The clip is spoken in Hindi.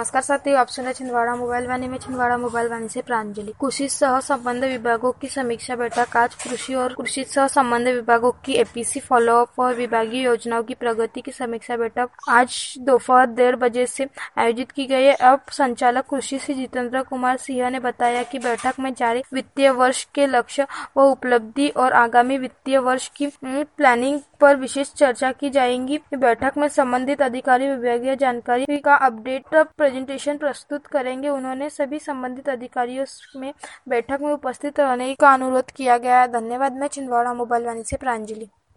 नमस्कार साथियों, आप सुन रहे छिंदवाड़ा मोबाइल वाणी में छिंदवाड़ा मोबाइल वाणी से प्रांजलि। कृषि सह संबंध विभागों की समीक्षा बैठक आज कृषि और कृषि सह संबंध विभागों की एपीसी फॉलोअप और विभागीय योजनाओं की प्रगति की समीक्षा बैठक आज दोपहर 1:30 बजे से आयोजित की गई है। अब संचालक कृषि श्री जितेंद्र कुमार सिंह ने बताया कि बैठक में जारी वित्तीय वर्ष के लक्ष्य व उपलब्धि और आगामी वित्तीय वर्ष की प्लानिंग पर विशेष चर्चा की जाएगी। बैठक में संबंधित अधिकारी विभागीय जानकारी का अपडेट प्रेजेंटेशन प्रस्तुत करेंगे। उन्होंने सभी संबंधित अधिकारियों में बैठक में उपस्थित रहने का अनुरोध किया गया है। धन्यवाद। मैं छिंदवाड़ा मोबाइल वाणी से प्रांजलि।